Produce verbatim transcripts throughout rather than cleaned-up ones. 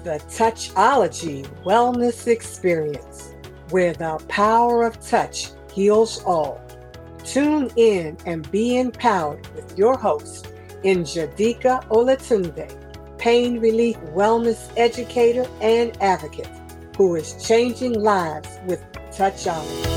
the Touchology Wellness Experience, where the power of touch heals all. Tune in and be empowered with your host, Njadika Olatunde, pain relief wellness educator and advocate, who is changing lives with Touchology.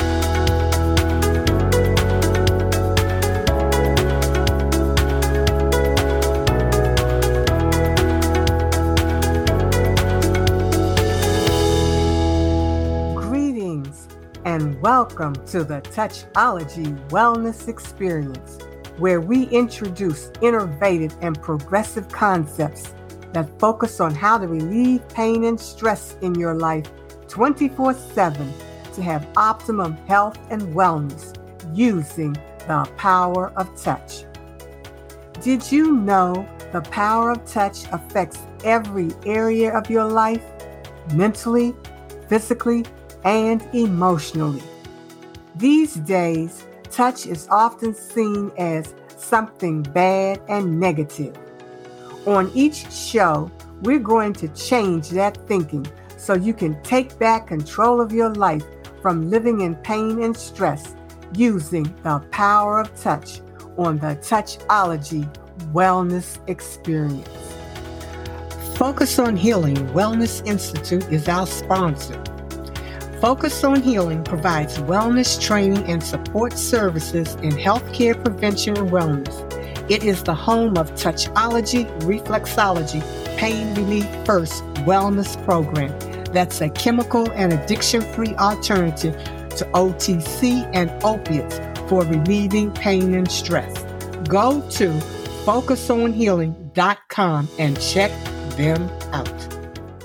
And welcome to the Touchology Wellness Experience, where we introduce innovative and progressive concepts that focus on how to relieve pain and stress in your life twenty-four seven to have optimum health and wellness using the power of touch. Did you know the power of touch affects every area of your life, mentally, physically, and emotionally? These days, touch is often seen as something bad and negative. On each show, we're going to change that thinking so you can take back control of your life from living in pain and stress using the power of touch on the Touchology Wellness Experience. Focus on Healing Wellness Institute is our sponsor. Focus on Healing provides wellness training and support services in healthcare prevention and wellness. It is the home of Touchology Reflexology Pain Relief First Wellness Program. That's a chemical and addiction-free alternative to O T C and opiates for relieving pain and stress. Go to focus on healing dot com and check them out.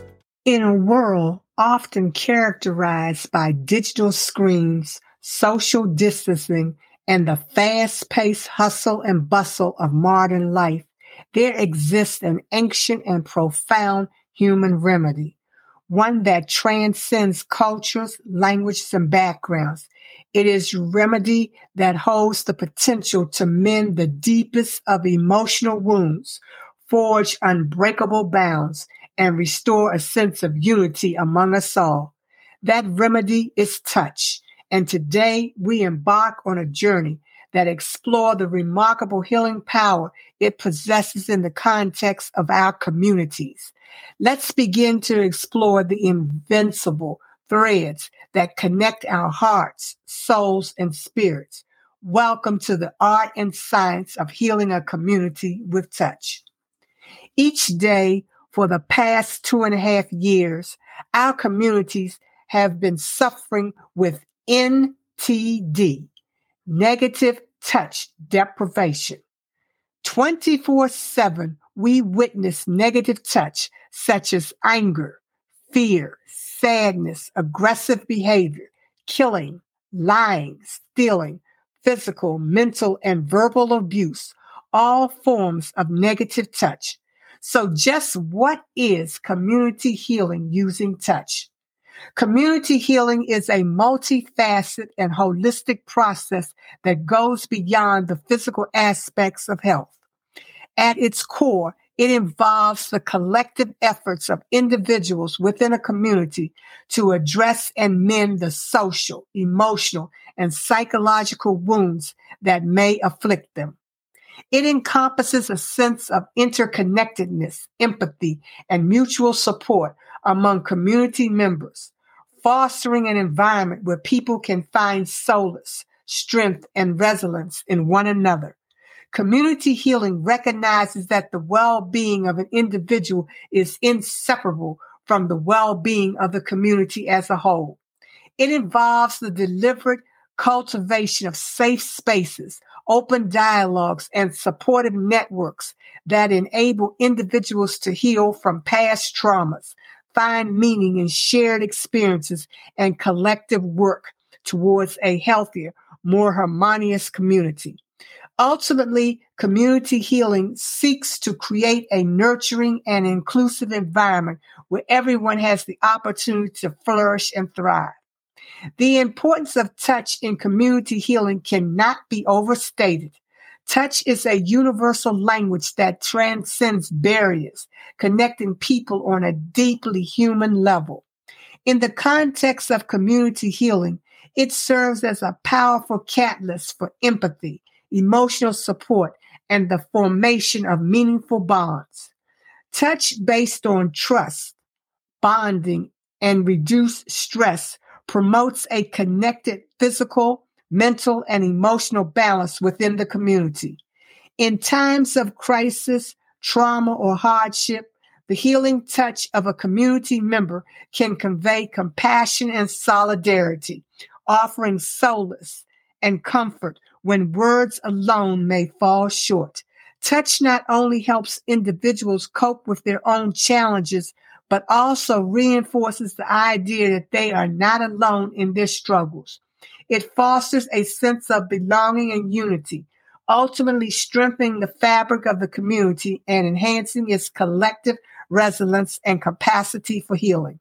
In a world often characterized by digital screens, social distancing, and the fast-paced hustle and bustle of modern life, there exists an ancient and profound human remedy, one that transcends cultures, languages, and backgrounds. It is remedy that holds the potential to mend the deepest of emotional wounds, forge unbreakable bonds, and restore a sense of unity among us all. That remedy is touch. And today we embark on a journey that explores the remarkable healing power it possesses in the context of our communities. Let's begin to explore the invincible threads that connect our hearts, souls, and spirits. Welcome to the art and science of healing a community with touch. Each day, for the past two and a half years, our communities have been suffering with N T D, negative touch deprivation. twenty-four seven, we witness negative touch such as anger, fear, sadness, aggressive behavior, killing, lying, stealing, physical, mental, and verbal abuse, all forms of negative touch. So just what is community healing using touch? Community healing is a multifaceted and holistic process that goes beyond the physical aspects of health. At its core, it involves the collective efforts of individuals within a community to address and mend the social, emotional, and psychological wounds that may afflict them. It encompasses a sense of interconnectedness, empathy, and mutual support among community members, fostering an environment where people can find solace, strength, and resilience in one another. Community healing recognizes that the well-being of an individual is inseparable from the well-being of the community as a whole. It involves the deliberate cultivation of safe spaces, open dialogues, and supportive networks that enable individuals to heal from past traumas, find meaning in shared experiences, and collective work towards a healthier, more harmonious community. Ultimately, community healing seeks to create a nurturing and inclusive environment where everyone has the opportunity to flourish and thrive. The importance of touch in community healing cannot be overstated. Touch is a universal language that transcends barriers, connecting people on a deeply human level. In the context of community healing, it serves as a powerful catalyst for empathy, emotional support, and the formation of meaningful bonds. Touch based on trust, bonding, and reduced stress promotes a connected physical, mental, and emotional balance within the community. In times of crisis, trauma, or hardship, the healing touch of a community member can convey compassion and solidarity, offering solace and comfort when words alone may fall short. Touch not only helps individuals cope with their own challenges, but also reinforces the idea that they are not alone in their struggles. It fosters a sense of belonging and unity, ultimately strengthening the fabric of the community and enhancing its collective resilience and capacity for healing.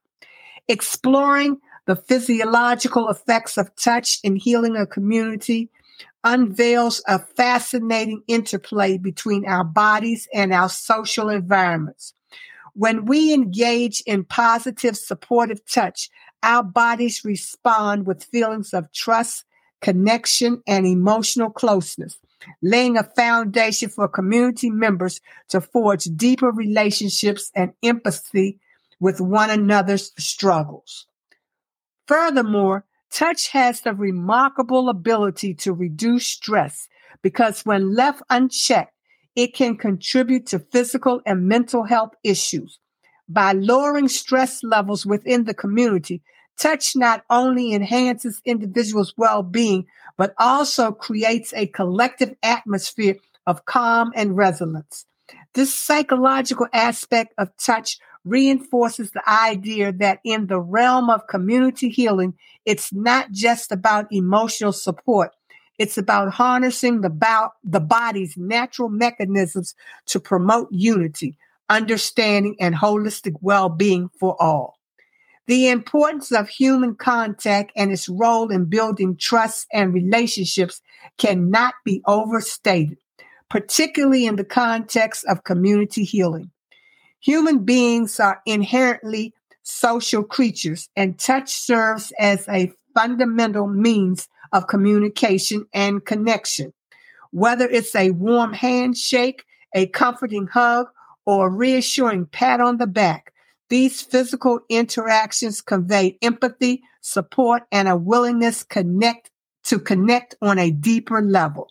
Exploring the physiological effects of touch in healing a community unveils a fascinating interplay between our bodies and our social environments. When we engage in positive, supportive touch, our bodies respond with feelings of trust, connection, and emotional closeness, laying a foundation for community members to forge deeper relationships and empathy with one another's struggles. Furthermore, touch has the remarkable ability to reduce stress because when left unchecked, it can contribute to physical and mental health issues. By lowering stress levels within the community, touch not only enhances individuals' well-being, but also creates a collective atmosphere of calm and resilience. This psychological aspect of touch reinforces the idea that in the realm of community healing, it's not just about emotional support. It's about harnessing the, bo- the body's natural mechanisms to promote unity, understanding, and holistic well-being for all. The importance of human contact and its role in building trust and relationships cannot be overstated, particularly in the context of community healing. Human beings are inherently social creatures, and touch serves as a fundamental means of communication and connection. Whether it's a warm handshake, a comforting hug, or a reassuring pat on the back, these physical interactions convey empathy, support, and a willingness connect, to connect on a deeper level.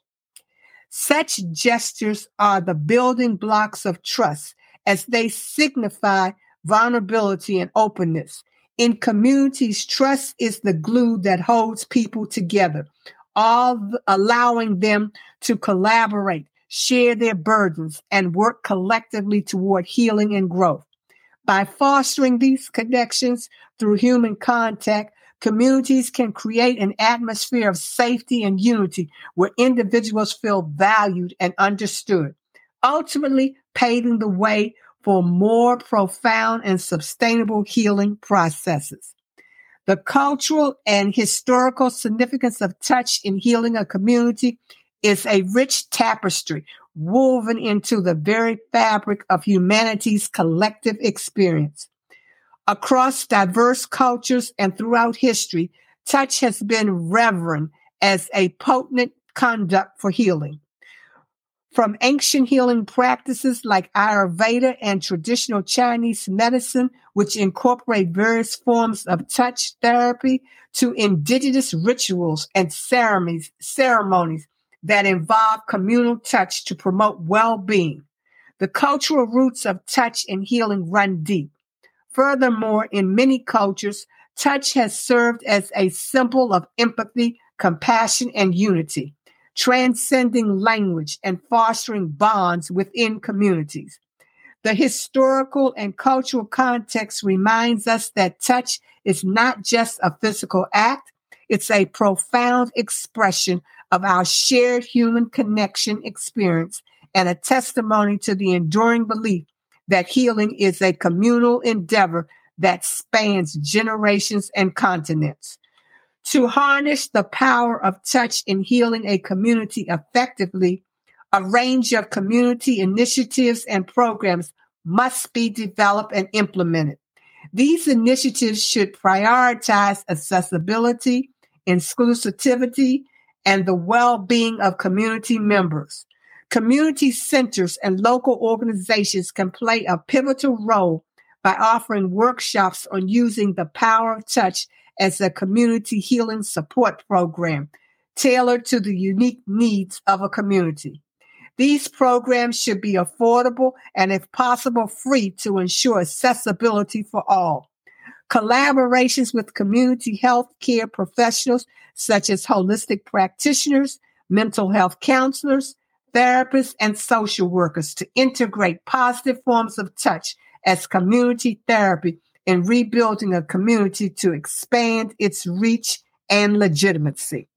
Such gestures are the building blocks of trust as they signify vulnerability and openness. In communities, trust is the glue that holds people together, all allowing them to collaborate, share their burdens, and work collectively toward healing and growth. By fostering these connections through human contact, communities can create an atmosphere of safety and unity where individuals feel valued and understood, ultimately paving the way for more profound and sustainable healing processes. The cultural and historical significance of touch in healing a community is a rich tapestry woven into the very fabric of humanity's collective experience. Across diverse cultures and throughout history, touch has been revered as a potent conduct for healing. From ancient healing practices like Ayurveda and traditional Chinese medicine, which incorporate various forms of touch therapy, to indigenous rituals and ceremonies, ceremonies that involve communal touch to promote well-being. The cultural roots of touch in healing run deep. Furthermore, in many cultures, touch has served as a symbol of empathy, compassion, and unity, transcending language and fostering bonds within communities. The historical and cultural context reminds us that touch is not just a physical act, it's a profound expression of our shared human connection experience and a testimony to the enduring belief that healing is a communal endeavor that spans generations and continents. To harness the power of touch in healing a community effectively, A range of community initiatives and programs must be developed and implemented. These initiatives should prioritize accessibility, inclusivity, and the well-being of community members. Community centers and local organizations can play a pivotal role by offering workshops on using the power of touch as a community healing support program tailored to the unique needs of a community. These programs should be affordable and, if possible, free to ensure accessibility for all. Collaborations with community health care professionals, such as holistic practitioners, mental health counselors, therapists, and social workers, to integrate positive forms of touch as community therapy in rebuilding a community to expand its reach and legitimacy.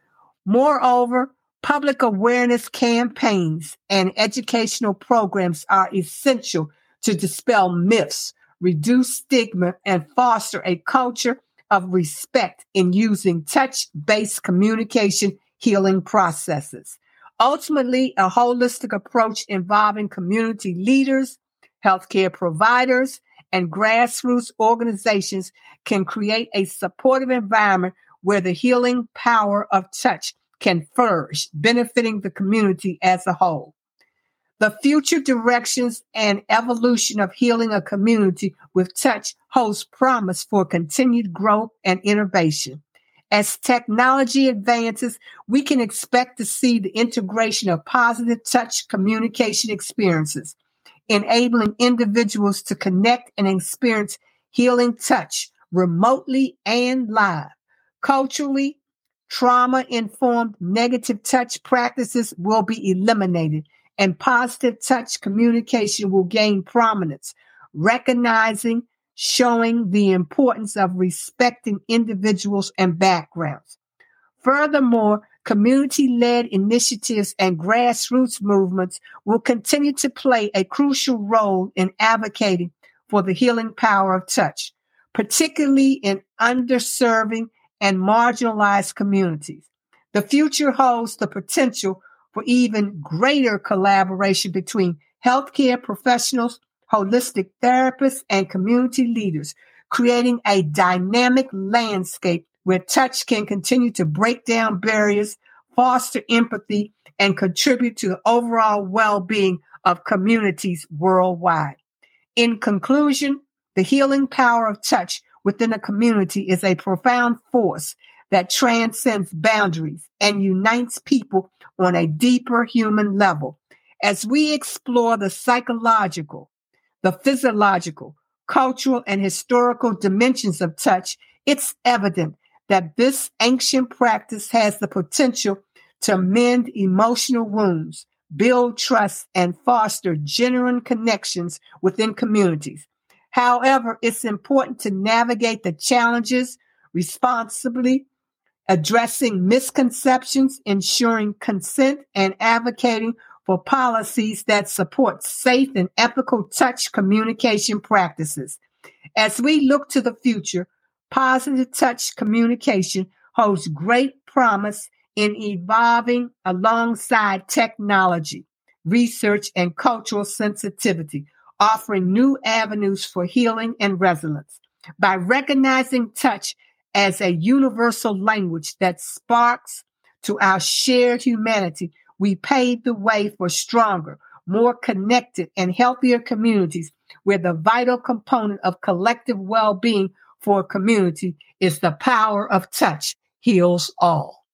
Moreover, public awareness campaigns and educational programs are essential to dispel myths, reduce stigma, and foster a culture of respect in using touch-based communication healing processes. Ultimately, a holistic approach involving community leaders, healthcare providers, and grassroots organizations can create a supportive environment where the healing power of touch can flourish, benefiting the community as a whole. The future directions and evolution of healing a community with touch holds promise for continued growth and innovation. As technology advances, we can expect to see the integration of positive touch communication experiences, enabling individuals to connect and experience healing touch remotely and live. Culturally, trauma-informed negative touch practices will be eliminated, and positive touch communication will gain prominence, recognizing, showing the importance of respecting individuals and backgrounds. Furthermore, community-led initiatives and grassroots movements will continue to play a crucial role in advocating for the healing power of touch, particularly in underserving and marginalized communities. The future holds the potential for even greater collaboration between healthcare professionals, holistic therapists, and community leaders, creating a dynamic landscape where touch can continue to break down barriers, foster empathy, and contribute to the overall well-being of communities worldwide. In conclusion, the healing power of touch within a community is a profound force that transcends boundaries and unites people on a deeper human level. As we explore the psychological, the physiological, cultural, and historical dimensions of touch, it's evident that this ancient practice has the potential to mend emotional wounds, build trust, and foster genuine connections within communities. However, it's important to navigate the challenges responsibly, addressing misconceptions, ensuring consent, and advocating for policies that support safe and ethical touch communication practices. As we look to the future, positive touch communication holds great promise in evolving alongside technology, research, and cultural sensitivity, offering new avenues for healing and resilience. By recognizing touch as a universal language that sparks to our shared humanity, we pave the way for stronger, more connected, and healthier communities where the vital component of collective well-being for a community is the power of touch heals all.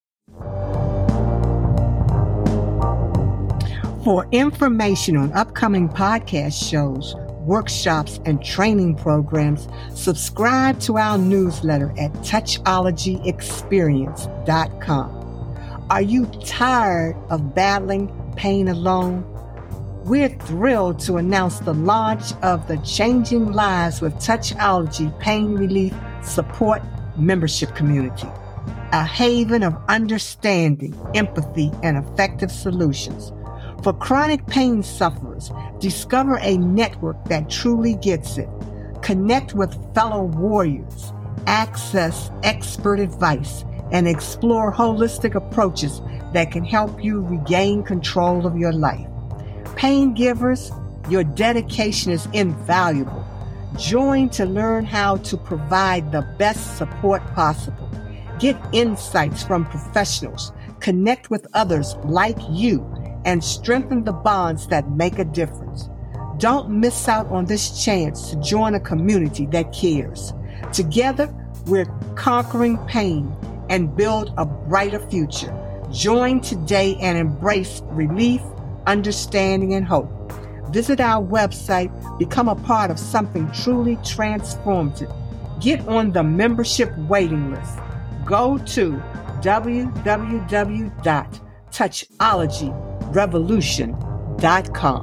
For information on upcoming podcast shows, workshops, and training programs, subscribe to our newsletter at touchology experience dot com. Are you tired of battling pain alone? We're thrilled to announce the launch of the Changing Lives with Touchology Pain Relief Support Membership Community, a haven of understanding, empathy, and effective solutions. For chronic pain sufferers, discover a network that truly gets it. Connect with fellow warriors, access expert advice, and explore holistic approaches that can help you regain control of your life. Pain givers, your dedication is invaluable. Join to learn how to provide the best support possible. Get insights from professionals, connect with others like you, and strengthen the bonds that make a difference. Don't miss out on this chance to join a community that cares. Together, we're conquering pain and build a brighter future. Join today and embrace relief, understanding, and hope. Visit our website, become a part of something truly transformative. Get on the membership waiting list. Go to w w w dot touchology revolution dot com.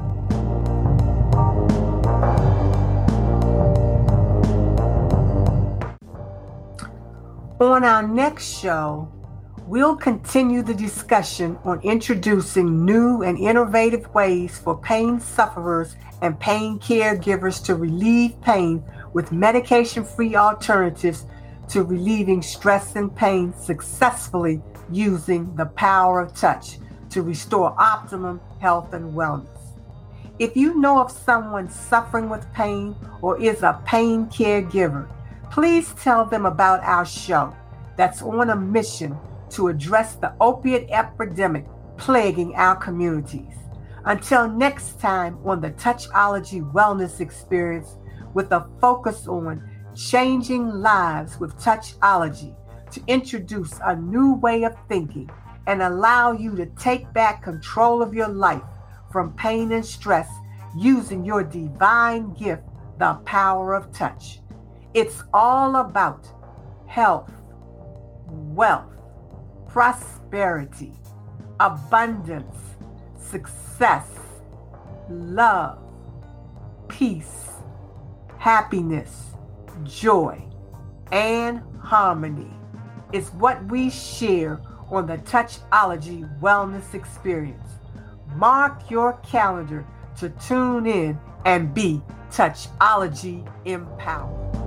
On our next show, we'll continue the discussion on introducing new and innovative ways for pain sufferers and pain caregivers to relieve pain with medication-free alternatives to relieving stress and pain successfully using the power of touch to restore optimum health and wellness. If you know of someone suffering with pain or is a pain caregiver, please tell them about our show that's on a mission to address the opiate epidemic plaguing our communities. Until next time on the Touchology Wellness Experience, with a focus on changing lives with Touchology to introduce a new way of thinking and allow you to take back control of your life from pain and stress using your divine gift, the power of touch. It's all about health, wealth, prosperity, abundance, success, love, peace, happiness, joy, and harmony is what we share on the Touchology Wellness Experience. Mark your calendar to tune in and be Touchology empowered.